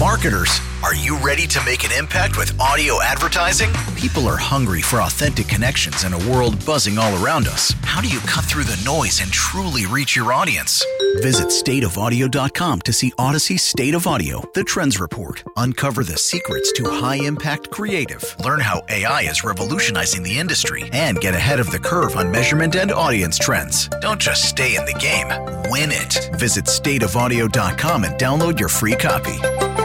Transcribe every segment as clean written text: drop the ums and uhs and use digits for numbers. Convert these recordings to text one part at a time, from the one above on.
Marketers, are you ready to make an impact with audio advertising? People are hungry for authentic connections in a world buzzing all around us. How do you cut through the noise and truly reach your audience? Visit stateofaudio.com to see Odyssey State of Audio, the Trends Report. Uncover the secrets to high-impact creative. Learn how AI is revolutionizing the industry and get ahead of the curve on measurement and audience trends. Don't just stay in the game, win it. Visit stateofaudio.com and download your free copy.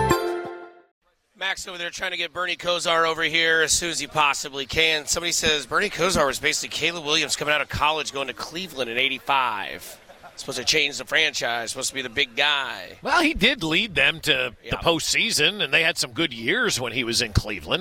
Max over there trying to get Bernie Kosar over here as soon as he possibly can. Somebody says Bernie Kosar was basically Caleb Williams coming out of college going to Cleveland in '85. Supposed to change the franchise, supposed to be the big guy. Well, he did lead them to the postseason, and they had some good years when he was in Cleveland.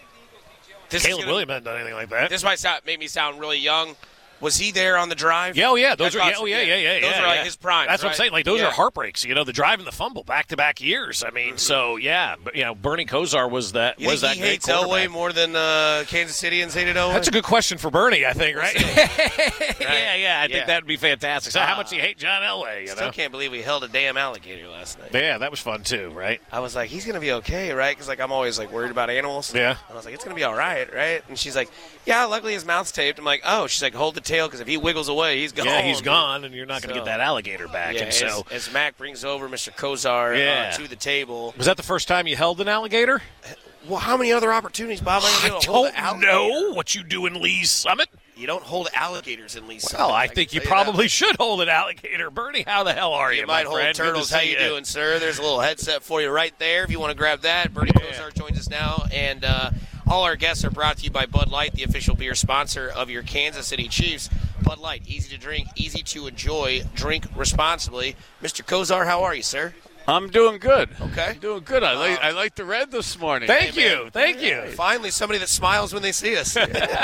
Caleb Williams hadn't done anything like that. This might make me sound really young. Was he there on the drive? Yeah, those are like his prime. That's what I'm saying. Like those are heartbreaks. The drive and the fumble, back-to-back years. I mean, so yeah, but Bernie Kosar was that. You think he hates Elway more than Kansas Cityans hated Elway? That's a good question for Bernie, I think. Right? Yeah. I think that would be fantastic. So how much do you hate John Elway? Still can't believe we held a damn alligator last night. Yeah, that was fun too, right? I was like, he's gonna be okay, right? Because I'm always worried about animals. Yeah. And I was like, it's gonna be all right, right? And she's like, yeah, luckily his mouth's taped. I'm like, oh. She's like, hold the tail because if he wiggles away, he's gone. Yeah, he's gone, and you're not going to get that alligator back. Yeah, and so as Mac brings over Mr. Kosar to the table. Was that the first time you held an alligator? Well, how many other opportunities, Bob? I don't know what you do in Lee's Summit. You don't hold alligators in Lee's Summit. Well, I think you probably should hold an alligator. Bernie, how the hell are you, You might my hold friend? turtles. How you doing, sir? There's a little headset for you right there if you want to grab that. Bernie Kosar joins us now, and all our guests are brought to you by Bud Light, the official beer sponsor of your Kansas City Chiefs. Bud Light, easy to drink, easy to enjoy. Drink responsibly. Mr. Kosar, how are you, sir? I'm doing good. Okay. I'm doing good. I like the red this morning. Thank you. Finally, somebody that smiles when they see us.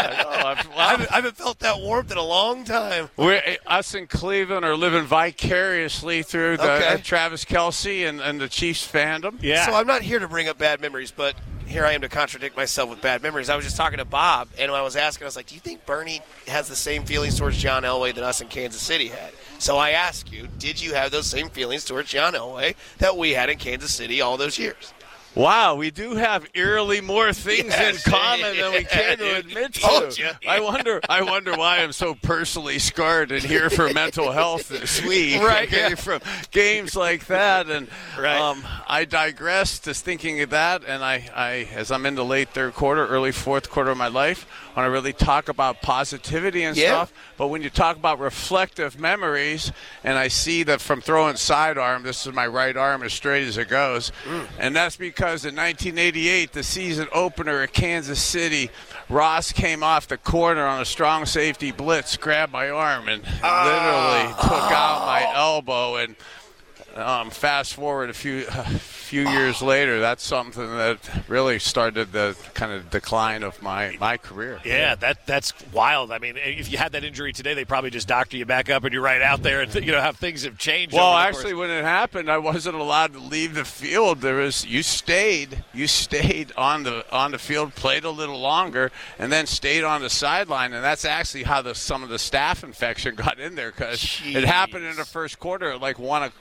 I haven't felt that warmth in a long time. Us in Cleveland are living vicariously through Travis Kelce and the Chiefs fandom. Yeah. So I'm not here to bring up bad memories, but here I am to contradict myself with bad memories. I was just talking to Bob, and when I was asking, I was like, do you think Bernie has the same feelings towards John Elway that us in Kansas City had? So I ask you, did you have those same feelings towards John Elway that we had in Kansas City all those years? Wow, we do have eerily more things in common than we care to admit to. I wonder why I'm so personally scarred and here for mental health this week. Right, from games like that. And I digress to thinking of that, and I as I'm in the late third quarter, early fourth quarter of my life, want to really talk about positivity and stuff. But when you talk about reflective memories, and I see that from throwing sidearm, this is my right arm as straight as it goes, and that's because in 1988, the season opener at Kansas City, Ross came off the corner on a strong safety blitz, grabbed my arm, and literally took out my elbow. And fast forward a few years later, that's something that really started the kind of decline of my career. Yeah, that's wild. I mean, if you had that injury today, they probably just doctor you back up and you're right out there, and how things have changed. Well, actually, when it happened, I wasn't allowed to leave the field. You stayed on the field, played a little longer, and then stayed on the sideline, and that's actually how some of the staph infection got in there, because it happened in the first quarter at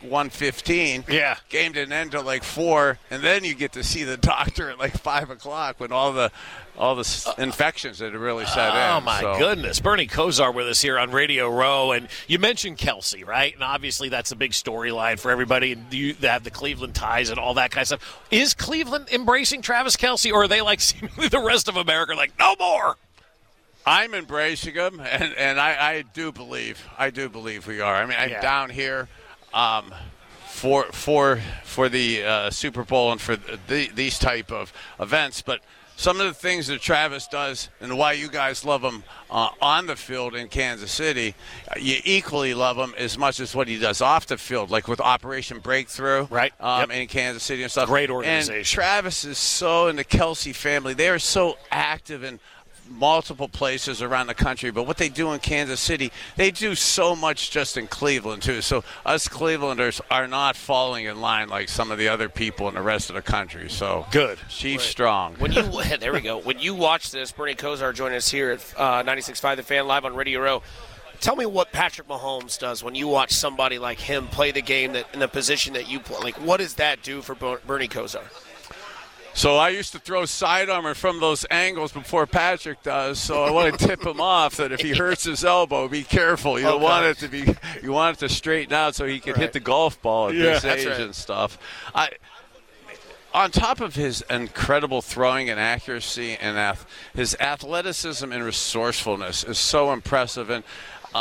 1:15. Yeah, game didn't end till 4, and then you get to see the doctor at 5 o'clock when all the infections that had really set in. Oh, my goodness. Bernie Kosar with us here on Radio Row. And you mentioned Kelce, right? And obviously that's a big storyline for everybody. And you have the Cleveland ties and all that kind of stuff. Is Cleveland embracing Travis Kelce, or are they seemingly the rest of America no more? I'm embracing him, and I do believe we are. I mean, I'm down here for the Super Bowl and for these type of events, but some of the things that Travis does and why you guys love him on the field in Kansas City, you equally love him as much as what he does off the field, like with Operation Breakthrough, right? In Kansas City and stuff. Great organization. And Travis is so, in the Kelce family, they are so active in multiple places around the country, but what they do in Kansas City, they do so much just in Cleveland too. So us Clevelanders are not falling in line like some of the other people in the rest of the country. So good, Chiefs strong. There we go. When you watch this, Bernie Kosar joining us here at 96.5 The Fan live on Radio Row. Tell me what Patrick Mahomes does when you watch somebody like him play the game that in the position that you play. Like, what does that do for Bernie Kosar? So I used to throw sidearm from those angles before Patrick does. So I want to tip him off that if he hurts his elbow, be careful. You don't want it to be. You want it to straighten out so he can hit the golf ball at this age and stuff. On top of his incredible throwing and accuracy and his athleticism and resourcefulness is so impressive. And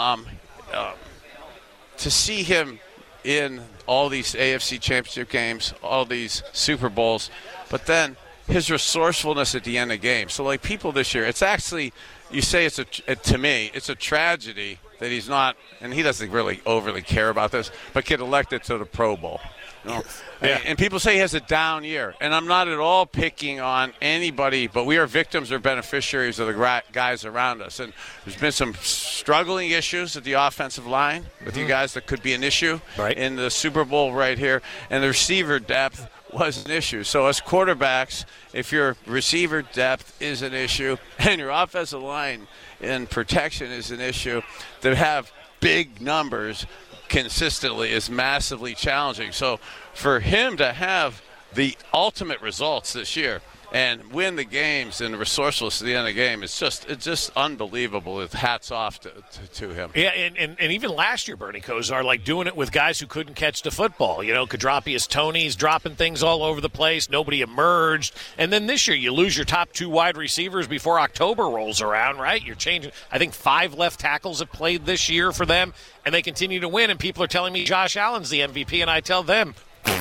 to see him in all these AFC Championship games, all these Super Bowls, but then his resourcefulness at the end of games. So, like, people this year, it's actually, you say to me, it's a tragedy that he's not, and he doesn't really overly care about this, but get elected to the Pro Bowl. You know? And people say he has a down year, and I'm not at all picking on anybody, but we are victims or beneficiaries of the guys around us. And there's been some struggling issues at the offensive line with you guys that could be an issue in the Super Bowl right here, and the receiver depth was an issue. So as quarterbacks, if your receiver depth is an issue and your offensive line and protection is an issue, to have big numbers consistently is massively challenging. So for him to have the ultimate results this year and win the games and the resourcefulness at the end of the game, it's just unbelievable. It's hats off to him. Yeah, and even last year, Bernie Kosar, like doing it with guys who couldn't catch the football. You know, Kadrapius Toney's dropping things all over the place. Nobody emerged. And then this year, you lose your top two wide receivers before October rolls around, right? You're changing. I think 5 left tackles have played this year for them, and they continue to win. And people are telling me Josh Allen's the MVP, and I tell them,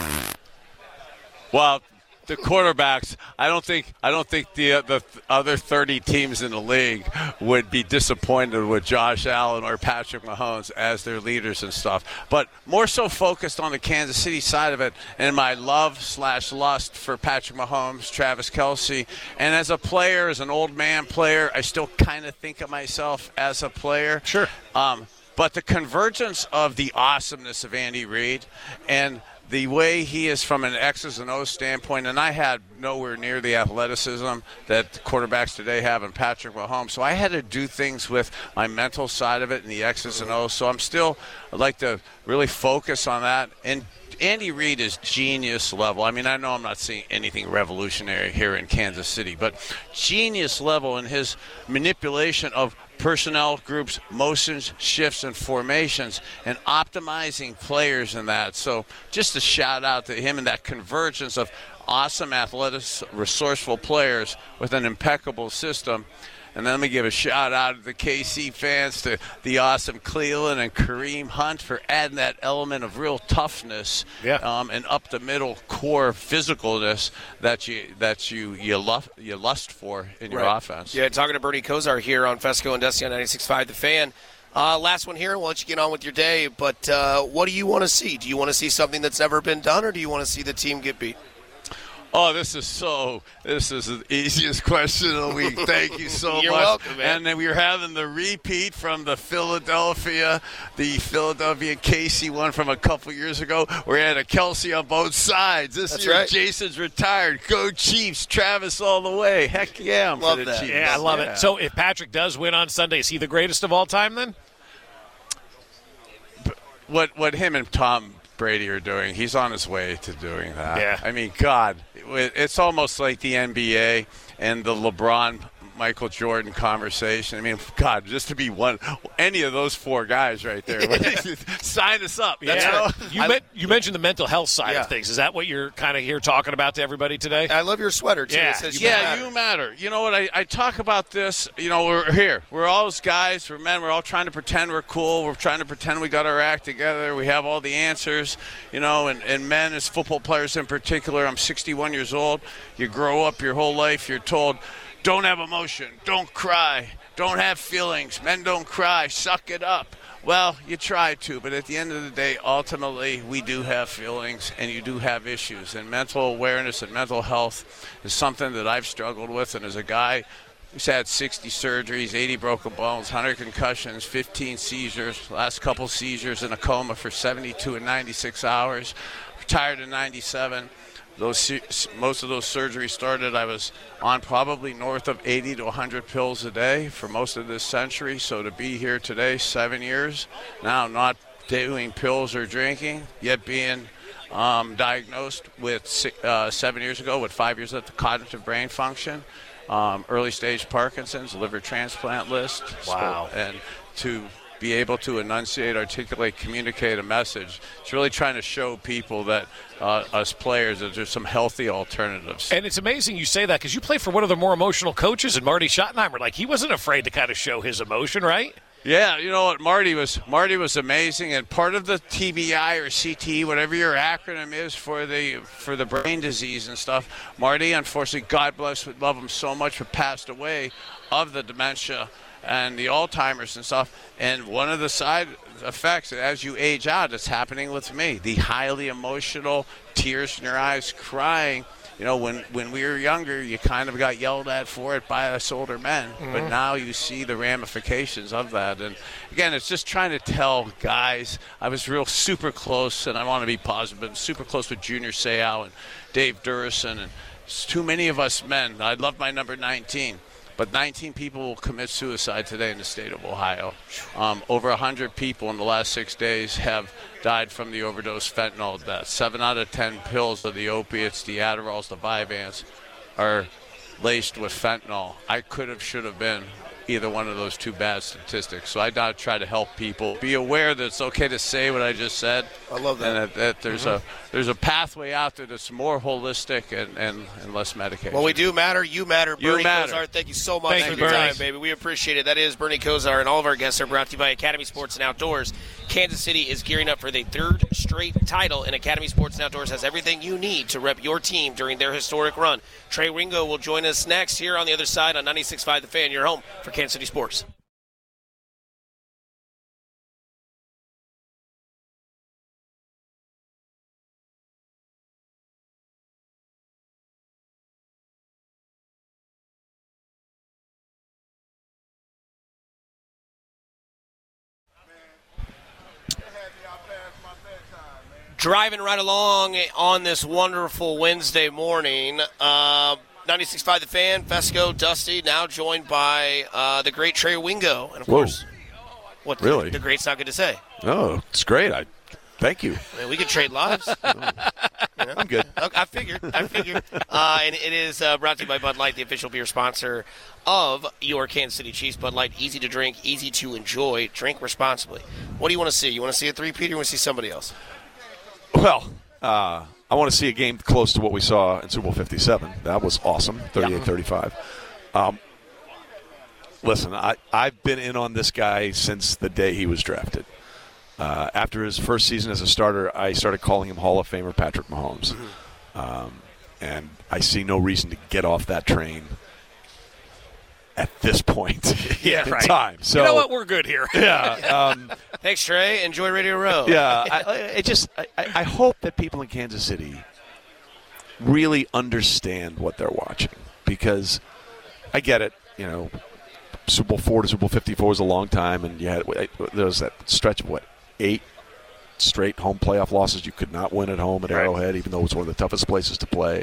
well, the quarterbacks, I don't think the other 30 teams in the league would be disappointed with Josh Allen or Patrick Mahomes as their leaders and stuff. But more so focused on the Kansas City side of it and my love/lust for Patrick Mahomes, Travis Kelce. And as a player, as an old man player, I still kind of think of myself as a player. Sure. But the convergence of the awesomeness of Andy Reid and the way he is from an X's and O's standpoint, and I had nowhere near the athleticism that the quarterbacks today have in Patrick Mahomes. So I had to do things with my mental side of it and the X's and O's. So I'd like to really focus on that. And Andy Reid is genius level. I mean, I know I'm not seeing anything revolutionary here in Kansas City, but genius level in his manipulation of personnel groups, motions, shifts, and formations, and optimizing players in that. So just a shout out to him and that convergence of awesome athletic, resourceful players with an impeccable system. And then let me give a shout out to the KC fans, to the awesome Cleveland and Kareem Hunt for adding that element of real toughness and up the middle core physicalness that you lust for in your offense. Yeah, talking to Bernie Kosar here on Fesco and Dusty on 96.5 The Fan. Last one here, we'll let you get on with your day, but what do you want to see? Do you want to see something that's never been done, or do you want to see the team get beat? Oh, this is the easiest question of the week. Thank you so You're much. welcome, man. And then we're having the repeat from the Philadelphia Casey one from a couple years ago. We had a Kelce on both sides. This year, right. Jason's retired. Go Chiefs. Travis all the way. Heck yeah, I'm love for the that. Chiefs. yeah, I love it. So if Patrick does win on Sunday, is he the greatest of all time then? What him and Tom Brady are doing, he's on his way to doing that. Yeah. I mean, God, it's almost like the NBA and the LeBron, Michael Jordan conversation. I mean, God, just to be any of those 4 guys right there, sign us up. You mentioned the mental health side of things. Is that what you're kind of here talking about to everybody today? I love your sweater, too. Yeah. It says You matter. You know what? I talk about this. You know, we're here. We're all those guys. We're men. We're all trying to pretend we're cool. We're trying to pretend we got our act together. We have all the answers. You know, and men as football players in particular. I'm 61 years old. You grow up your whole life. You're told, don't have emotion. Don't cry. Don't have feelings. Men don't cry. Suck it up. Well, you try to, but at the end of the day, ultimately, we do have feelings and you do have issues. And mental awareness and mental health is something that I've struggled with. And as a guy who's had 60 surgeries, 80 broken bones, 100 concussions, 15 seizures, last couple seizures in a coma for 72 and 96 hours, retired in 97, most of those surgeries started, I was on probably north of 80 to 100 pills a day for most of this century. So to be here today, 7 years, now not doing pills or drinking, yet being diagnosed with 7 years ago with 5 years of cognitive brain function, early stage Parkinson's, liver transplant list. Wow. And to be able to enunciate, articulate, communicate a message. It's really trying to show people that us players that there's some healthy alternatives. And it's amazing you say that because you play for one of the more emotional coaches in Marty Schottenheimer. Like, he wasn't afraid to kind of show his emotion, right? Yeah, you know what, Marty was amazing, and part of the TBI or CTE, whatever your acronym is for the brain disease and stuff, Marty, unfortunately, God bless, we love him so much, but passed away of the dementia and the Alzheimer's and stuff. And one of the side effects, as you age out, it's happening with me. The highly emotional, tears in your eyes, crying. You know, when we were younger, you kind of got yelled at for it by us older men. Mm-hmm. But now you see the ramifications of that. And, again, it's just trying to tell guys. I was super close, and I want to be positive, but super close with Junior Seau and Dave Durrison. And it's too many of us men. I love my number 19. But 19 people will commit suicide today in the state of Ohio. Over 100 people in the last 6 days have died from the overdose fentanyl death. 7 out of 10 pills of the opiates, the Adderalls, the Vyvanse, are laced with fentanyl. I should have been either one of those two bad statistics. So I try to help people be aware that it's okay to say what I just said. I love that. And that there's a pathway out there that's more holistic and less medication. Well, we do matter. You matter. Bernie Kosar, thank you so much for your time, baby. We appreciate it. That is Bernie Kosar, and all of our guests are brought to you by Academy Sports and Outdoors. Kansas City is gearing up for the 3rd straight title, and Academy Sports and Outdoors has everything you need to rep your team during their historic run. Trey Wingo will join us next here on the other side on 96.5 The Fan, your home for Kansas City Sports. Driving right along on this wonderful Wednesday morning. 96.5 The Fan, Fesco, Dusty, now joined by the great Trey Wingo. And, of course, what really? The great's not good to say. Oh, it's great. Thank you. I mean, we could trade lives. I'm good. I figured. And it is brought to you by Bud Light, the official beer sponsor of your Kansas City Chiefs. Bud Light, easy to drink, easy to enjoy. Drink responsibly. What do you want to see? You want to see a three-peat or you want to see somebody else? Well, I want to see a game close to what we saw in Super Bowl 57. That was awesome, 38-35. Listen, I've been in on this guy since the day he was drafted. After his first season as a starter, I started calling him Hall of Famer Patrick Mahomes. And I see no reason to get off that train at this point in time. So, you know what? We're good here. Yeah. Thanks, Trey. Enjoy Radio Row. Yeah. I hope that people in Kansas City really understand what they're watching, because I get it. You know, Super Bowl 4 to Super Bowl 54 was a long time, and there was that stretch of 8 straight home playoff losses. You could not win at home at Arrowhead, even though it was one of the toughest places to play.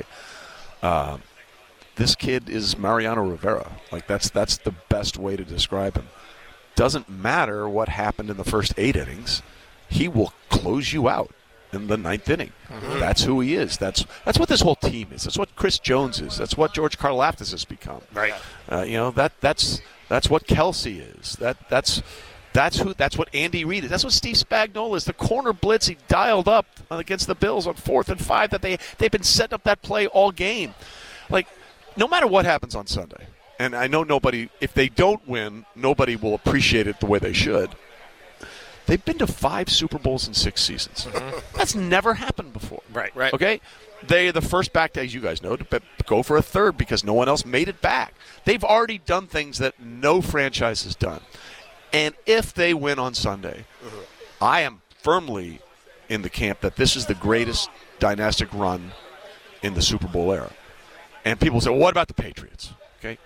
This kid is Mariano Rivera. Like, that's the best way to describe him. Doesn't matter what happened in the first 8 innings. He will close you out in the 9th inning. Mm-hmm. That's who he is. That's what this whole team is. That's what Chris Jones is. That's what George Karlaftis has become. Right. That's what Kelsey is. That's what Andy Reid is. That's what Steve Spagnuolo is. The corner blitz he dialed up against the Bills on 4th and 5 that they've been setting up that play all game. Like, no matter what happens on Sunday, and I know if they don't win, nobody will appreciate it the way they should. They've been to 5 Super Bowls in 6 seasons. Mm-hmm. That's never happened before. Right. Okay? They're the first back, as you guys know, to go for a 3rd because no one else made it back. They've already done things that no franchise has done. And if they win on Sunday, I am firmly in the camp that this is the greatest dynastic run in the Super Bowl era. And people say, well, what about the Patriots? Okay, the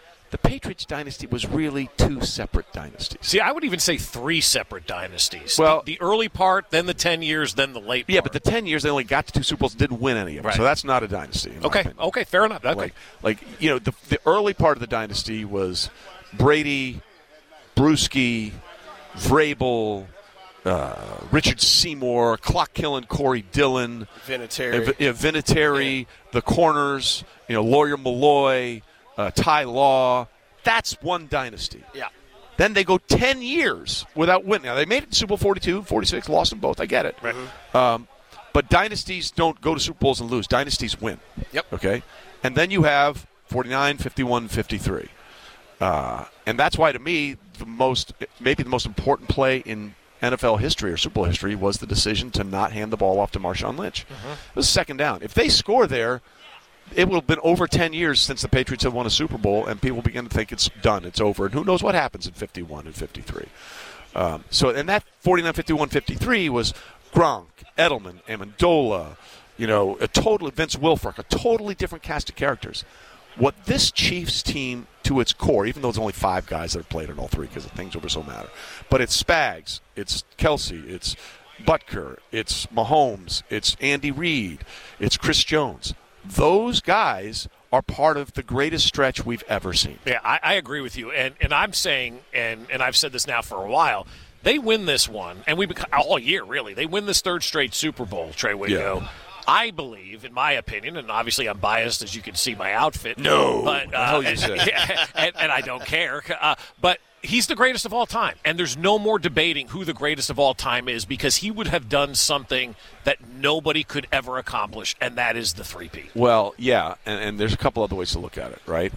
Patriots dynasty was really two separate dynasties. See, I would even say three separate dynasties. Well, the early part, then the 10 years, then the late part. Yeah, but the 10 years they only got to 2 Super Bowls and didn't win any of them. Right. So that's not a dynasty. In my opinion. Okay, fair enough. Okay. The early part of the dynasty was Brady, Bruschi, Vrabel, Richard Seymour, clock-killing Corey Dillon, Vinatieri, the corners, Lawyer Malloy, Ty Law. That's one dynasty. Yeah. Then they go 10 years without winning. Now, they made it to Super Bowl 42, 46, lost them both. I get it. Right. But dynasties don't go to Super Bowls and lose. Dynasties win. Yep. Okay? And then you have 49, 51, 53. And that's why, to me, maybe the most important play in NFL history or Super Bowl history was the decision to not hand the ball off to Marshawn Lynch. It was second down. If they score there, it will have been over 10 years since the Patriots have won a Super Bowl, and people begin to think it's done, it's over. And who knows what happens in 51 and 53. And that 49, 51, 53 was Gronk, Edelman, Amendola, a total Vince Wilfork, a totally different cast of characters. What this Chiefs team, to its core, even though it's only 5 guys that have played in all 3 because the things over so matter, but it's Spags, it's Kelsey, it's Butker, it's Mahomes, it's Andy Reid, it's Chris Jones. Those guys are part of the greatest stretch we've ever seen. Yeah, I agree with you. And I'm saying, and I've said this now for a while, they win this one, and all year, really. They win this 3rd straight Super Bowl, Trey Wingo. Yeah. I believe, in my opinion, and obviously I'm biased, as you can see my outfit. No, but you said. and I don't care. But he's the greatest of all time, and there's no more debating who the greatest of all time is, because he would have done something that nobody could ever accomplish, and that is the three-peat. Well, yeah, and there's a couple other ways to look at it, right?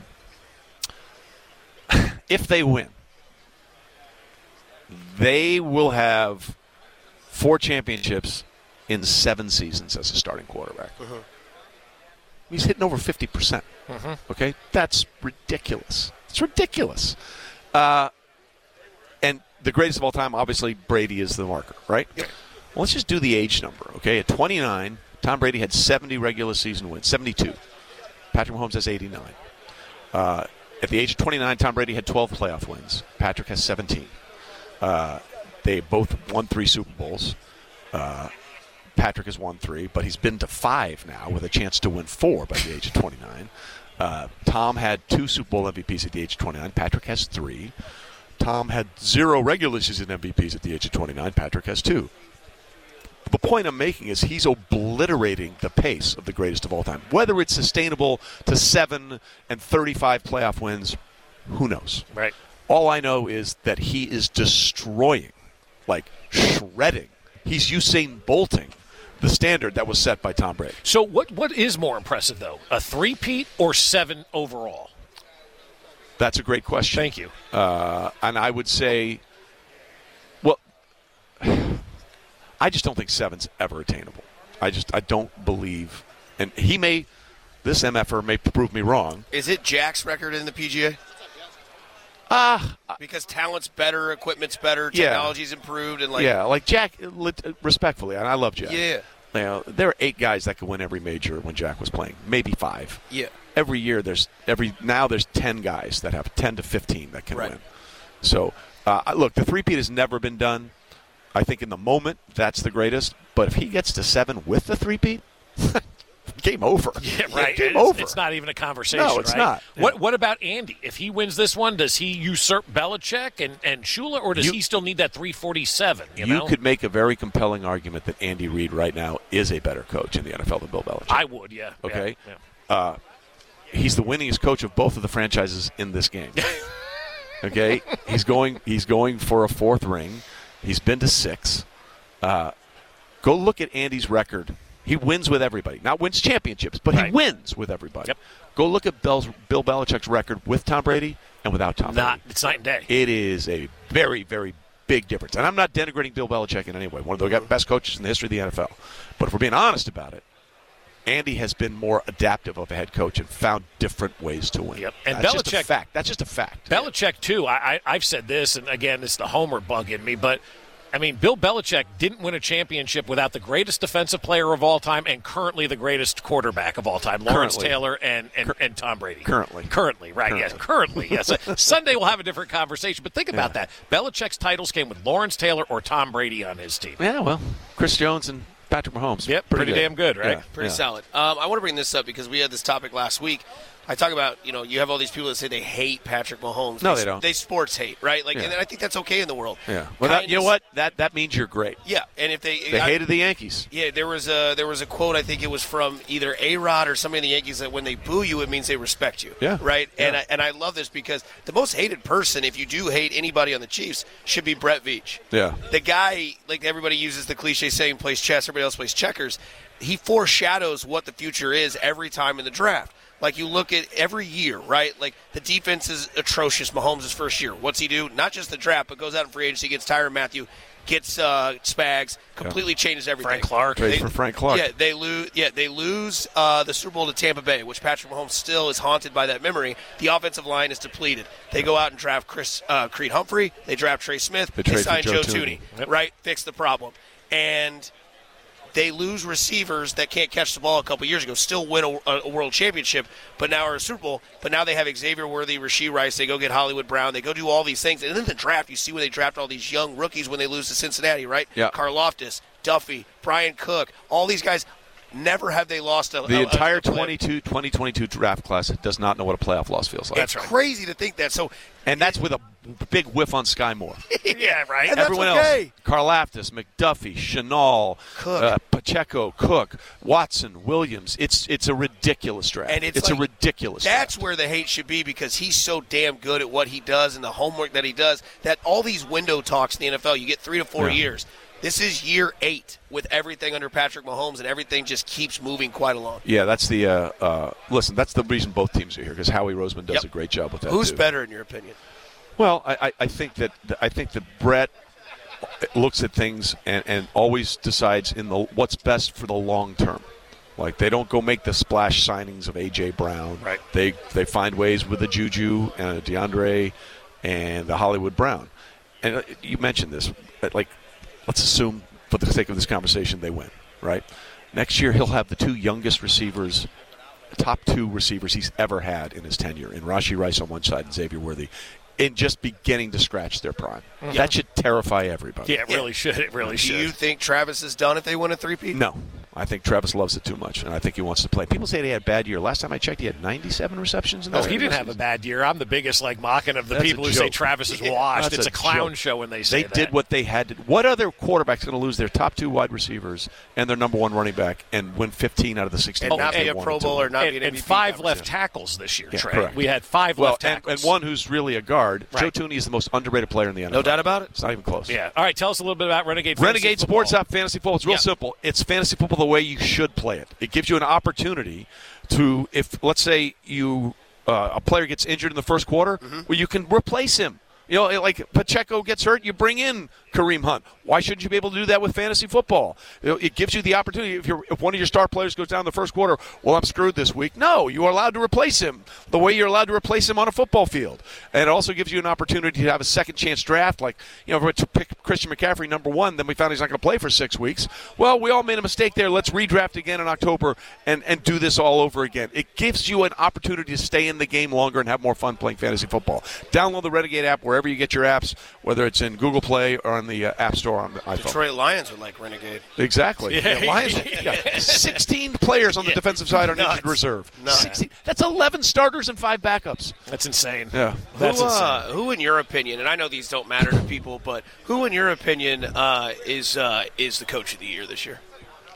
If they win, they will have 4 championships in 7 seasons as a starting quarterback. He's hitting over 50%. Okay? That's ridiculous. It's ridiculous. And the greatest of all time, obviously, Brady is the marker, right? Yep. Well, let's just do the age number, okay? At 29, Tom Brady had 70 regular season wins, 72. Patrick Mahomes has 89. At the age of 29, Tom Brady had 12 playoff wins. Patrick has 17. They both won 3 Super Bowls. Patrick has won 3, but he's been to 5 now with a chance to win 4 by the age of 29. Tom had 2 Super Bowl MVPs at the age of 29. Patrick has 3. Tom had 0 regular season MVPs at the age of 29. Patrick has 2. The point I'm making is he's obliterating the pace of the greatest of all time. Whether it's sustainable to 7 and 35 playoff wins, who knows? Right. All I know is that he is destroying, shredding. He's Usain Bolting the standard that was set by Tom Brady. So what is more impressive, though? A three-peat or 7 overall? That's a great question. Thank you. And I would say, well, I just don't think 7's ever attainable. I don't believe, and this MFer may prove me wrong. Is it Jack's record in the PGA? Because talent's better, equipment's better, technology's improved, and like Jack. Respectfully, and I love Jack. Yeah. There are 8 guys that could win every major when Jack was playing, maybe 5. Yeah. Every year there's 10 guys that have 10 to 15 that can win. So look, the three-peat has never been done. I think in the moment that's the greatest. But if he gets to 7 with the three-peat, game over. Yeah, right. Game over. It's not even a conversation. No, it's right? not. What about Andy? If he wins this one, does he usurp Belichick and Shula, or does he still need that 347? You could make a very compelling argument that Andy Reid right now is a better coach in the NFL than Bill Belichick. I would, yeah. Okay. Yeah. He's the winningest coach of both of the franchises in this game. Okay, he's going for a 4th ring. He's been to 6. Go look at Andy's record. He wins with everybody. Not wins championships, but he wins with everybody. Yep. Go look at Bill Belichick's record with Tom Brady and without Tom Brady. It's night and day. It is a very, very big difference. And I'm not denigrating Bill Belichick in any way. One of the best coaches in the history of the NFL. But if we're being honest about it, Andy has been more adaptive of a head coach and found different ways to win. Yep. And that's Belichick, just a fact. That's just a fact. Belichick, too, I've said this, and again, it's the homer bug in me, but I mean, Bill Belichick didn't win a championship without the greatest defensive player of all time and currently the greatest quarterback of all time, Lawrence Taylor and Tom Brady. Currently, right? Yes, currently. Yes. Sunday we'll have a different conversation, but think about that. Belichick's titles came with Lawrence Taylor or Tom Brady on his team. Yeah, well, Chris Jones and Patrick Mahomes. Yep, pretty damn good, right? Yeah, pretty solid. I want to bring this up because we had this topic last week. I talk about, you have all these people that say they hate Patrick Mahomes. No, they don't. They sports hate, right? And I think that's okay in the world. Yeah. Well, you know what? That means you're great. Yeah, and if they hated the Yankees. Yeah, there was a quote. I think it was from either A-Rod or somebody in the Yankees that when they boo you, it means they respect you. Yeah. Right. Yeah. And I love this because the most hated person, if you do hate anybody on the Chiefs, should be Brett Veach. Yeah. The guy, like everybody uses the cliche saying, plays chess. Everybody else plays checkers. He foreshadows what the future is every time in the draft. Like, you look at every year, right? Like, the defense is atrocious. Mahomes' first year. What's he do? Not just the draft, but goes out in free agency, gets Tyrann Mathieu, gets Spags, completely changes everything. Frank Clark. Trade for Frank Clark. Yeah, they lose the Super Bowl to Tampa Bay, which Patrick Mahomes still is haunted by that memory. The offensive line is depleted. They go out and draft Creed Humphrey. They draft Trey Smith. They sign Joe Thuney. Yep. Right? Fix the problem. And they lose receivers that can't catch the ball a couple years ago, still win a world championship, but now are a Super Bowl. But now they have Xavier Worthy, Rashee Rice. They go get Hollywood Brown. They go do all these things. And then the draft, you see when they draft all these young rookies when they lose to Cincinnati, right? Yeah. Karlaftis, Duffy, Brian Cook, all these guys. Never have they lost the entire 2022 draft class does not know what a playoff loss feels like. It's crazy to think that. And that's with a big whiff on Sky Moore. Yeah, right. And Everyone that's okay. else, Karlaftis, McDuffie, Chenal, Cook. Pacheco, Cook, Watson, Williams. It's a ridiculous draft. And it's a ridiculous That's draft. where the hate should be because he's so damn good at what he does and the homework that he does that all these window talks in the NFL, you get 3 to 4 years. This is year 8 with everything under Patrick Mahomes, and everything just keeps moving quite along. Yeah, that's the listen. That's the reason both teams are here because Howie Roseman does a great job with that. Who's too. better in your opinion? Well, I think that Brett looks at things and always decides in what's best for the long term. Like, they don't go make the splash signings of A.J. Brown. Right. They find ways with the Juju and DeAndre and the Hollywood Brown. And you mentioned this, like. Let's assume, for the sake of this conversation, they win, right? Next year, he'll have the 2 youngest receivers, top 2 receivers he's ever had in his tenure, in Rashee Rice on one side and Xavier Worthy, in just beginning to scratch their prime. Mm-hmm. That should terrify everybody. Yeah, it really should. It really should. Do you think Travis is done if they win a three-peat? No. I think Travis loves it too much, and I think he wants to play. People say he had a bad year. Last time I checked, he had 97 receptions in he didn't have a bad year. I'm the biggest mocking of the people who say Travis is washed. It's a clown show when they say that. They did what they had to. What other quarterback's going to lose their top 2 wide receivers and their number 1 running back and win 15 out of the 16? And not be a Pro Bowl or not be an MVP. And 5 left tackles this year, Trey. Correct. We had 5 left tackles. And one who's really a guard. Right. Joe Thuney is the most underrated player in the NFL. No doubt about it. It's not even close. Yeah. All right, tell us a little bit about Renegade Sports App Fantasy Football. It's real simple. It's fantasy football the way you should play it. It gives you an opportunity to, if let's say you a player gets injured in the first quarter, well, you can replace him. Like Pacheco gets hurt, you bring in Kareem Hunt. Why shouldn't you be able to do that with fantasy football? It gives you the opportunity. If one of your star players goes down in the first quarter, well, I'm screwed this week. No, you are allowed to replace him the way you're allowed to replace him on a football field. And it also gives you an opportunity to have a second-chance draft. Like, if we pick Christian McCaffrey number 1, then we found he's not going to play for 6 weeks. Well, we all made a mistake there. Let's redraft again in October and do this all over again. It gives you an opportunity to stay in the game longer and have more fun playing fantasy football. Download the Renegade app wherever you get your apps, whether it's in Google Play or on the App Store on the iPhone. Detroit Lions are like Renegade. Exactly. Yeah, Lions. 16 players on the defensive side on injured reserve. 16. That's 11 starters and 5 backups. That's insane. Yeah. That's insane. Who, in your opinion, and I know these don't matter to people, but who, in your opinion, is the coach of the year this year?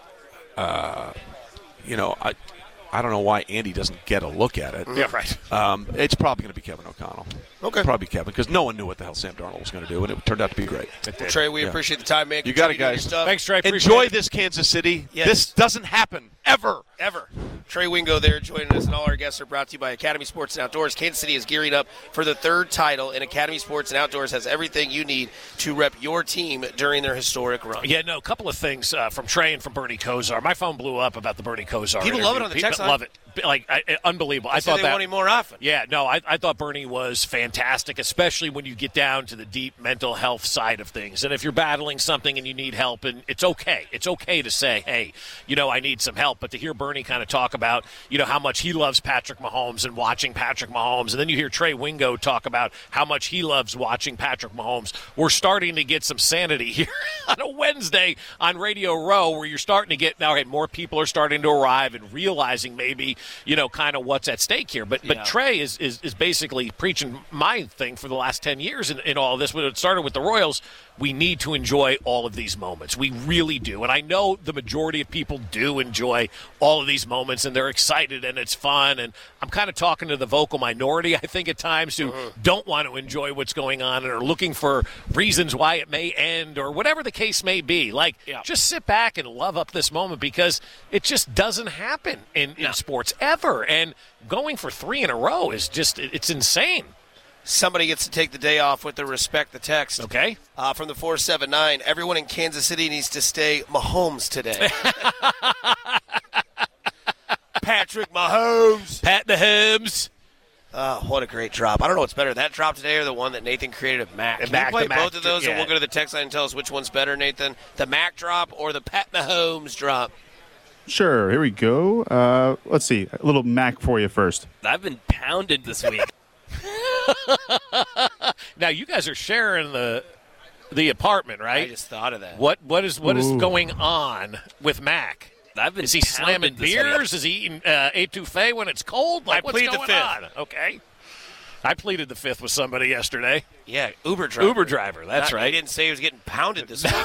I don't know why Andy doesn't get a look at it. Yeah, right. It's probably going to be Kevin O'Connell. Okay. Probably Kevin, because no one knew what the hell Sam Darnold was going to do, and it turned out to be great. Well, Trey, we appreciate the time, man. You got it, guys. Thanks, Trey. Enjoy this, Kansas City. Yes. This doesn't happen. ever. Trey Wingo there joining us, and all our guests are brought to you by Academy Sports and Outdoors. Kansas City is gearing up for the third title, and Academy Sports and Outdoors has everything you need to rep your team during their historic run. Yeah, no, a couple of things from Trey and from Bernie Kosar. My phone blew up about the Bernie Kosar People interview. love it on the text line. Love it. Unbelievable. I thought thought they that want him more often. Yeah, no, I thought Bernie was fantastic, especially when you get down to the deep mental health side of things. And if you're battling something and you need help, and it's okay. It's okay to say, hey, I need some help. But to hear Bernie kind of talk about, how much he loves Patrick Mahomes and watching Patrick Mahomes, and then you hear Trey Wingo talk about how much he loves watching Patrick Mahomes, we're starting to get some sanity here on a Wednesday on Radio Row, where you're starting to get, now, okay, more people are starting to arrive and realizing maybe, kind of what's at stake here. But Trey is basically preaching my thing for the last 10 years in all of this. When it started with the Royals, we need to enjoy all of these moments. We really do. And I know the majority of people do enjoy all of these moments, and they're excited, and it's fun. And I'm kind of talking to the vocal minority, I think, at times, who don't want to enjoy what's going on and are looking for reasons why it may end or whatever the case may be. Just sit back and love up this moment, because it just doesn't happen in sports ever. And going for 3 in a row is just, it's insane. Somebody gets to take the day off with the respect the text. Okay. From the 479, everyone in Kansas City needs to stay Mahomes today. Patrick Mahomes. Pat Mahomes. What a great drop. I don't know what's better, that drop today or the one that Nathan created of Mac. Can you play both of those, and we'll go to the text line and tell us which one's better, Nathan? The Mac drop or the Pat Mahomes drop? Sure, here we go. Let's see, a little Mac for you first. I've been pounded this week. Now, you guys are sharing the apartment, right? I just thought of that. What is going on with Mac? Is he slamming beers? Is he eating etouffee when it's cold? I plead the fifth. Okay. I pleaded the fifth with somebody yesterday. Yeah, Uber driver. That's right. He didn't say he was getting pounded this week.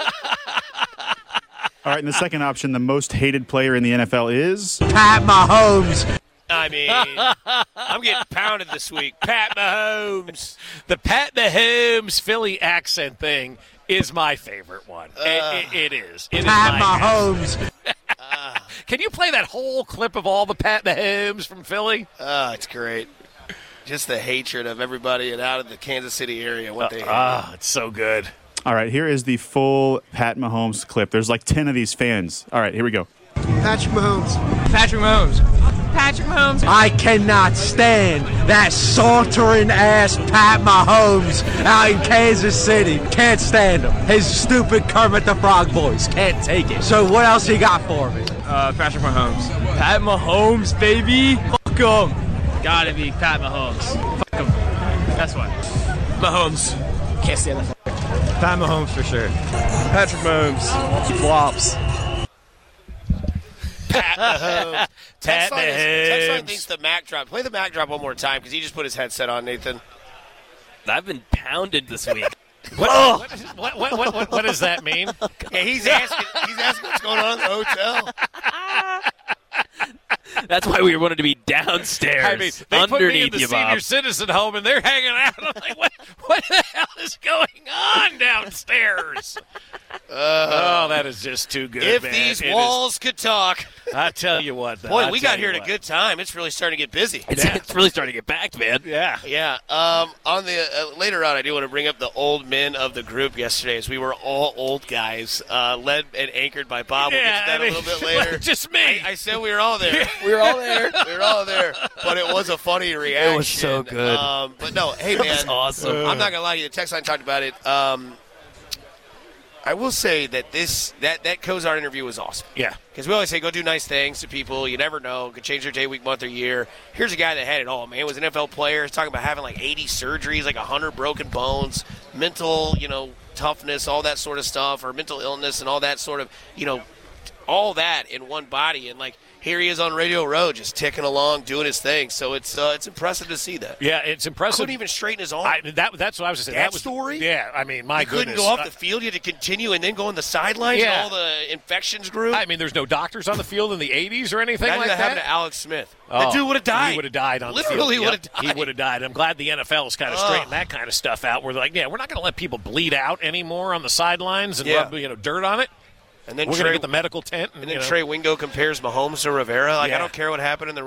All right, and the second option, the most hated player in the NFL is Pat Mahomes. I mean, I'm getting pounded this week. Pat Mahomes. The Pat Mahomes Philly accent thing is my favorite one. It is. Pat Mahomes. Can you play that whole clip of all the Pat Mahomes from Philly? It's great. Just the hatred of everybody and out of the Kansas City area, what they hate. It's so good. All right, here is the full Pat Mahomes clip. There's like 10 of these fans. All right, here we go. Patrick Mahomes. Patrick Mahomes. Patrick Mahomes. I cannot stand that sauntering-ass Pat Mahomes out in Kansas City. Can't stand him. His stupid Kermit the Frog voice. Can't take it. So what else he got for me? Patrick Mahomes. Pat Mahomes, baby. Fuck him. Gotta be Pat Mahomes. Fuck him. That's why. Mahomes. Can't stand that. Pat Mahomes for sure. Patrick Mahomes. He flops. Pat Mahomes. Pat Text line Mahomes. thinks the Mac drop. Play the Mac drop one more time because he just put his headset on, Nathan. I've been pounded this week. What does that mean? Yeah, he's asking what's going on in the hotel. That's why we wanted to be downstairs. I mean, they put me in underneath the you, senior Bob. citizen home, and they're hanging out. I'm like, what the hell is going on downstairs? That is just too good, If man. these It walls could talk. is, I tell you what. Though, Boy, we got here at a good time. It's really starting to get busy. It's really starting to get back, man. Yeah. Yeah. On the later on, I do want to bring up the old men of the group yesterday, as we were all old guys, led and anchored by Bob. We'll get to that a little bit later. Just me. I said we were all there. We were all there. We were all there, but it was a funny reaction. It was so good. But no, hey man, That was awesome. I'm not gonna lie to you. The text line talked about it. I will say that that Kozar interview was awesome. Yeah. Because we always say go do nice things to people. You never know. Could change their day, week, month, or year. Here's a guy that had it all, man. He was an NFL player. He's talking about having like 80 surgeries, like 100 broken bones, mental, toughness, all that sort of stuff, or mental illness and all that sort of, all that in one body. And like, here he is on Radio Row just ticking along, doing his thing. So it's impressive to see that. Yeah, it's impressive. Couldn't even straighten his arm. That's what I was saying. That story? Yeah, I mean, my you goodness. couldn't go off the field. You had to continue and then go on the sidelines Yeah. and all the infections grew. I mean, there's no doctors on the field in the 80s or anything Imagine like that that. happened to Alex Smith. Oh, that dude would have died. He would have died on Literally the field. would have died. He would have died. I'm glad the NFL has kind of straightened that kind of stuff out. Where they're like, yeah, we're not going to let people bleed out anymore on the sidelines and rub dirt on it. And then we're going to get the medical tent. And then Trey Wingo compares Mahomes to Rivera. Like, Yeah. I don't care what happened at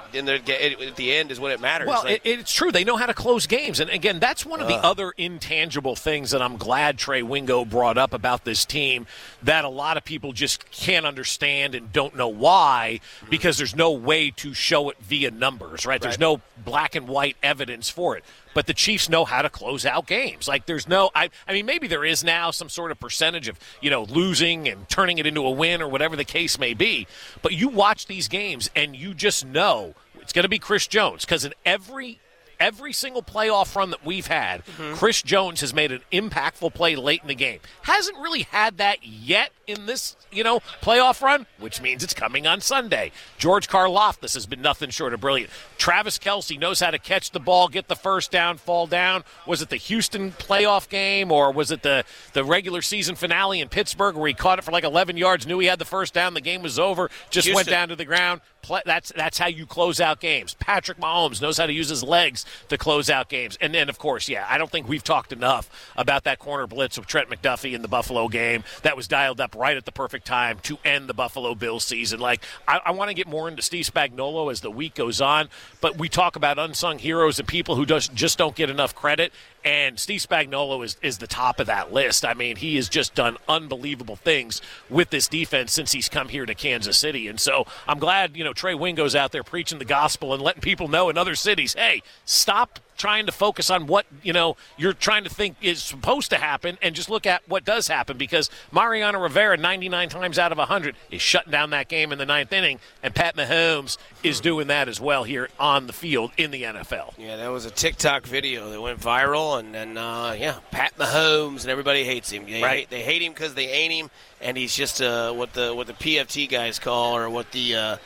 the end is when it matters. Well, like, it's true. They know how to close games. And, again, that's one of the other intangible things that I'm glad Trey Wingo brought up about this team that a lot of people just can't understand and don't know why, because there's no way to show it via numbers, right? There's no black and white evidence for it. But the Chiefs know how to close out games. Like, there's no – I mean, maybe there is now some sort of percentage of, losing and turning it into a win or whatever the case may be. But you watch these games and you just know it's going to be Chris Jones, because in every single playoff run that we've had, Chris Jones has made an impactful play late in the game. Hasn't really had that yet in this, playoff run, which means it's coming on Sunday. George Karlaftis has been nothing short of brilliant. Travis Kelce knows how to catch the ball, get the first down, fall down. Was it the Houston playoff game, or was it the regular season finale in Pittsburgh where he caught it for like 11 yards, knew he had the first down, the game was over, just went down to the ground? That's how you close out games. Patrick Mahomes knows how to use his legs to close out games. And then, of course, I don't think we've talked enough about that corner blitz of Trent McDuffie in the Buffalo game. That was dialed up right at the perfect time to end the Buffalo Bills season. Like, I want to get more into Steve Spagnuolo as the week goes on, but we talk about unsung heroes and people who just don't get enough credit. And Steve Spagnuolo is the top of that list. I mean, he has just done unbelievable things with this defense since he's come here to Kansas City. And so I'm glad, Trey Wingo's out there preaching the gospel and letting people know in other cities, hey, stop trying to focus on what, you're trying to think is supposed to happen and just look at what does happen, because Mariano Rivera 99 times out of 100 is shutting down that game in the ninth inning, and Pat Mahomes is doing that as well here on the field in the NFL. Yeah, that was a TikTok video that went viral, and then, Pat Mahomes, and everybody hates him. They hate him because they ain't him, and he's just what the PFT guys call, or what the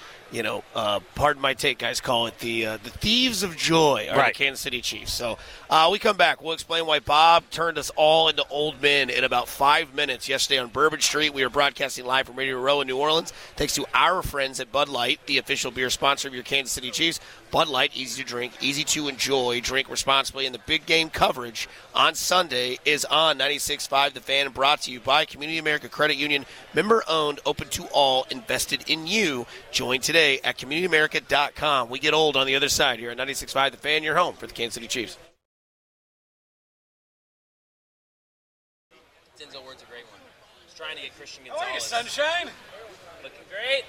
pardon my take, guys call it, the thieves of joy are the Kansas City Chiefs. So we come back. We'll explain why Bob turned us all into old men in about 5 minutes yesterday on Bourbon Street. We are broadcasting live from Radio Row in New Orleans. Thanks to our friends at Bud Light, the official beer sponsor of your Kansas City Chiefs. Bud Light, easy to drink, easy to enjoy. Drink responsibly. And the big game coverage on Sunday is on 96.5 The Fan, brought to you by Community America Credit Union. Member-owned, open to all, invested in you. Join today at CommunityAmerica.com. We get old on the other side here at 96.5 The Fan, your home for the Kansas City Chiefs. Denzel Ward's a great one. He's trying to get Christian Gonzalez. How are you, sunshine? Looking great.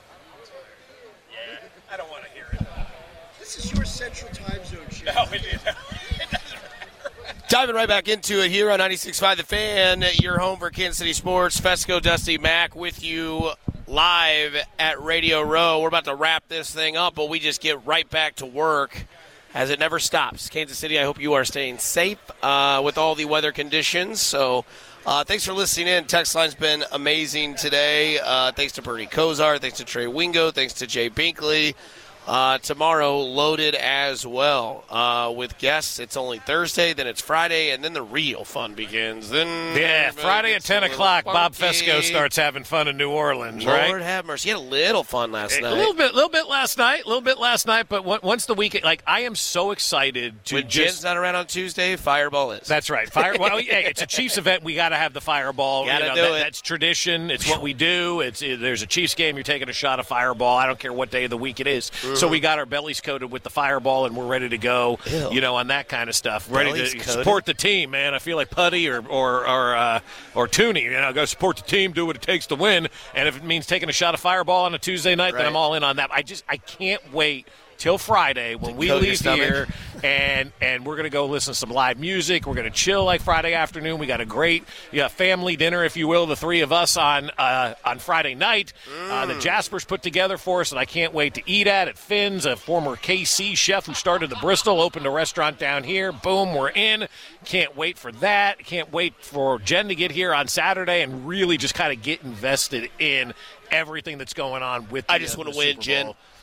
Yeah, I don't want to hear it. This is your Central Time Zone show. No, it doesn't matter. Diving right back into it here on 96.5 The Fan, your home for Kansas City sports. Fesco, Dusty, Mac with you live at Radio Row. We're about to wrap this thing up, but we just get right back to work as it never stops. Kansas City, I hope you are staying safe with all the weather conditions. So thanks for listening in. Text line's been amazing today. Thanks to Bernie Kosar. Thanks to Trey Wingo. Thanks to Jay Binkley. Tomorrow loaded as well with guests. It's only Thursday, then it's Friday, and then the real fun begins. Then Friday at 10 o'clock, Bob Fesco starts having fun in New Orleans, right? Lord have mercy. He had a little fun last night. A little bit last night, but once the weekend, I am so excited to when Jen's not around on Tuesday, Fireball is. That's right. Hey, it's a Chiefs event. We got to have the Fireball. Gotta do it. That's tradition. It's what we do. There's a Chiefs game. You're taking a shot of Fireball. I don't care what day of the week it is. So we got our bellies coated with the Fireball, and we're ready to go. Ew. On that kind of stuff. Bellies Ready to coated? support the team, man. I feel like Putty or Tooney. Go support the team, do what it takes to win. And if it means taking a shot of Fireball on a Tuesday night, then I'm all in on that. I can't wait till Friday when we leave here, and we're going to go listen to some live music. We're going to chill like Friday afternoon. We got a great family dinner, if you will, the three of us on Friday night that Jasper's put together for us, and I can't wait to eat at Finn's, a former KC chef who started the Bristol, opened a restaurant down here. Boom, we're in. Can't wait for that. Can't wait for Jen to get here on Saturday and really just kind of get invested in everything that's going on with I just want to win, Jen.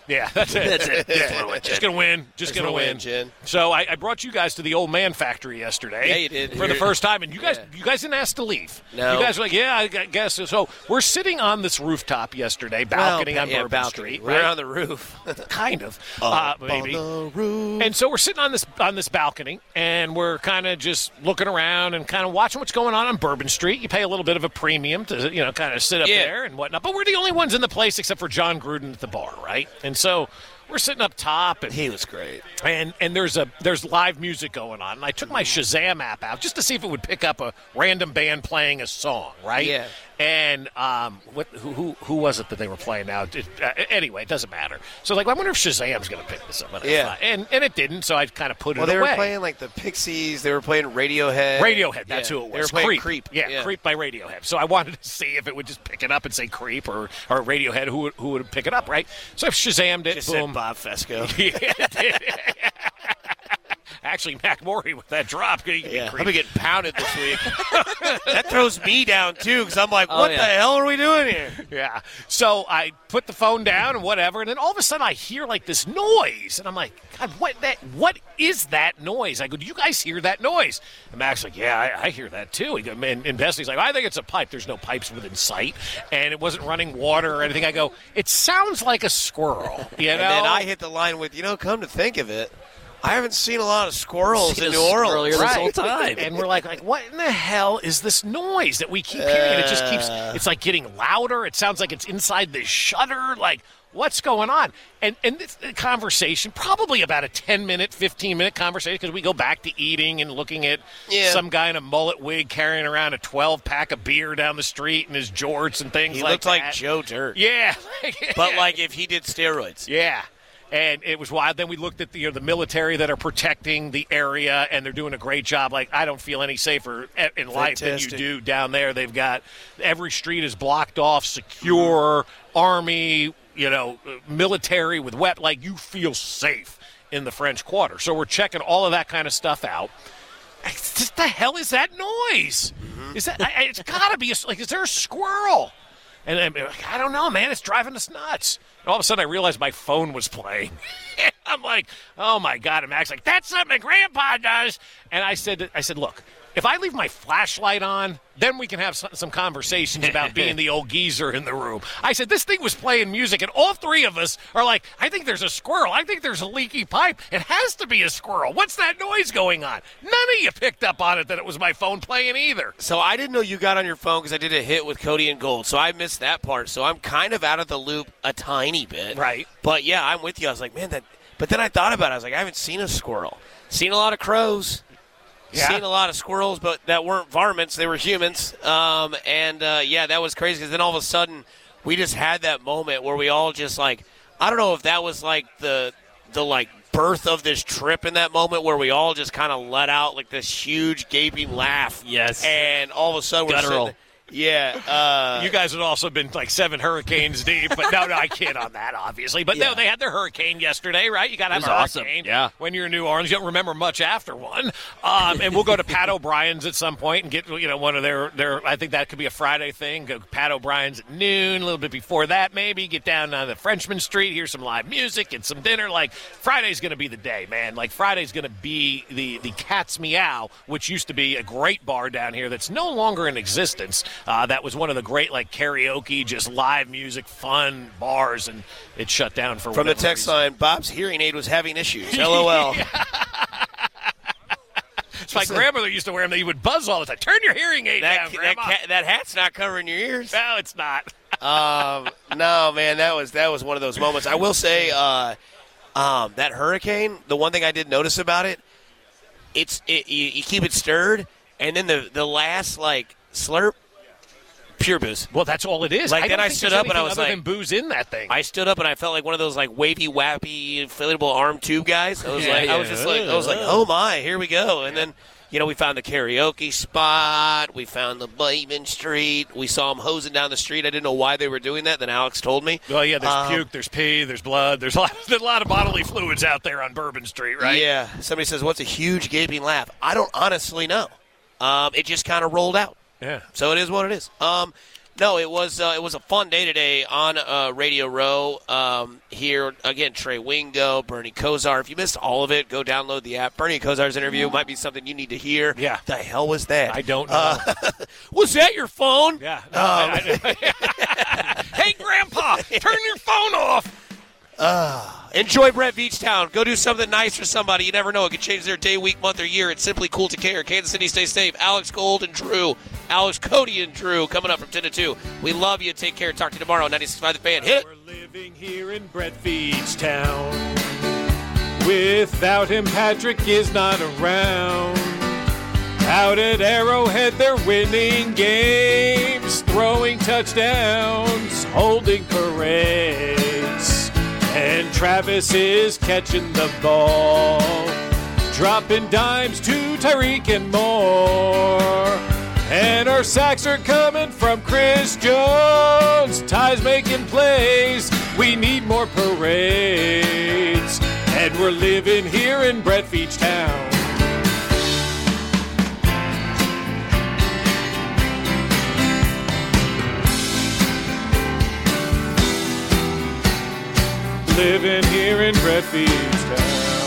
Yeah, that's it. That's it. Yeah. Just going to win. Just going to win. Jen. So I brought you guys to the Old Man Factory yesterday. Yeah, you did. For the first time. And you guys didn't ask to leave. No. You guys were like, yeah, I guess. So we're sitting on this rooftop yesterday, balcony on Bourbon Street. We're on the roof. Kind of. Maybe. On the roof. And so we're sitting on this balcony, and we're kind of just looking around and kind of watching what's going on Bourbon Street. You pay a little bit of a premium to, kind of sit up there and whatnot. But we're the only ones in the place except for John Gruden at the bar, right? And so we're sitting up top, and he was great. And there's live music going on. And I took my Shazam app out just to see if it would pick up a random band playing a song, right? Yeah. And who was it that they were playing now? Anyway, it doesn't matter. So I wonder if Shazam's going to pick this up. And it didn't. So I kind of put it away. Well, they were playing like the Pixies. They were playing Radiohead. Radiohead, that's who it was. They were playing Creep. Yeah, Creep by Radiohead. So I wanted to see if it would just pick it up and say Creep or Radiohead, who would pick it up, right? So if Shazammed it, just boom. said Bob Fesco. Yeah, it did. Actually, Mac Morey with that drop. I've been getting pounded this week. That throws me down, too, because I'm like, what the hell are we doing here? Yeah. So I put the phone down and whatever, and then all of a sudden I hear this noise. And I'm like, God, what is that noise? I go, do you guys hear that noise? And Mac's like, yeah, I hear that, too. And Bessie's like, I think it's a pipe. There's no pipes within sight, and it wasn't running water or anything. I go, it sounds like a squirrel, And then I hit the line with, come to think of it, I haven't seen a lot of squirrels in New Orleans this whole time. And we're like, what in the hell is this noise that we keep hearing? It just keeps, it's getting louder. It sounds like it's inside the shutter. What's going on? And this conversation, probably about a 10-minute, 15-minute conversation, because we go back to eating and looking at some guy in a mullet wig carrying around a 12-pack of beer down the street in his jorts and things like that. He looked like Joe Dirt. Yeah. But if he did steroids. Yeah. And it was wild. Then we looked at the military that are protecting the area, and they're doing a great job. I don't feel any safer in life than you do down there. They've got every street is blocked off, secure, army, military with you feel safe in the French Quarter. So we're checking all of that kind of stuff out. What the hell is that noise? Mm-hmm. Is that? It's got to be is there a squirrel? And I don't know, man. It's driving us nuts. And all of a sudden, I realized my phone was playing. I'm like, oh, my God. And Mac's like, that's something Grandpa does. And I said, look, if I leave my flashlight on, then we can have some conversations about being the old geezer in the room. I said, this thing was playing music, and all three of us are like, I think there's a squirrel. I think there's a leaky pipe. It has to be a squirrel. What's that noise going on? None of you picked up on it that it was my phone playing either. So I didn't know you got on your phone because I did a hit with Cody and Gold, so I missed that part. So I'm kind of out of the loop a tiny bit. Right. But, yeah, I'm with you. I was like, man, that. But then I thought about it. I was like, I haven't seen a squirrel. Seen a lot of crows. Yeah. Seen a lot of squirrels, but that weren't varmints. They were humans. That was crazy because then all of a sudden we just had that moment where we all just I don't know if that was the birth of this trip in that moment where we all just kind of let out this huge gaping laugh. Yes. And all of a sudden we're sitting. Yeah. You guys had also been 7 hurricanes deep, but no, I kid on that, obviously. But no, they had their hurricane yesterday, right? You got to have a hurricane when you're in New Orleans. You don't remember much after one. And we'll go to Pat O'Brien's at some point and get one of their I think that could be a Friday thing. Go to Pat O'Brien's at noon, a little bit before that maybe. Get down on the Frenchman Street, hear some live music, get some dinner. Friday's going to be the day, man. Friday's going to be the Cat's Meow, which used to be a great bar down here that's no longer in existence. That was one of the great karaoke, just live music, fun bars, and it shut down for From the text line, Bob's hearing aid was having issues. LOL. My grandmother used to wear them. He would buzz all the time. Turn your hearing aid down, Grandma. That hat's not covering your ears. No, it's not. No, man, that was one of those moments. I will say that hurricane, the one thing I did notice about it, you keep it stirred, and then the last, slurp, pure booze. Well, that's all it is. Then I stood up and I was other than booze in that thing. I stood up and I felt like one of those wavy, wappy, inflatable arm tube guys. I was like, oh my, here we go. And then, we found the karaoke spot. We found the Bateman Street. We saw them hosing down the street. I didn't know why they were doing that. Then Alex told me. Well, yeah, there's puke, there's pee, there's blood. There's a lot of bodily fluids out there on Bourbon Street, right? Yeah. Somebody says, what's a huge gaping laugh? I don't honestly know. It just kind of rolled out. Yeah. So it is what it is. No, it was a fun day today on Radio Row. Here again, Trey Wingo, Bernie Kosar. If you missed all of it, go download the app. Bernie Kosar's interview might be something you need to hear. Yeah. The hell was that? I don't know. Was that your phone? Yeah. Hey, Grandpa, turn your phone off. Enjoy Brett Beachtown. Go do something nice for somebody. You never know. It could change their day, week, month, or year. It's simply cool to care. Kansas City, stay safe. Alex Gold and Drew. Alex Cody and Drew coming up from 10 to 2. We love you. Take care. Talk to you tomorrow on 96.5 The Fan. Hit it. We're living here in Brett Beachtown. Without him, Patrick is not around. Out at Arrowhead, they're winning games, throwing touchdowns, holding parades. And Travis is catching the ball, dropping dimes to Tyreek and more. And our sacks are coming from Chris Jones. Ty's making plays. We need more parades. And we're living here in Brett Beachtown. Living here in Brett Beachtown.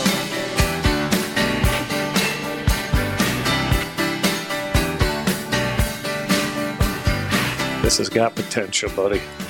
This has got potential, buddy.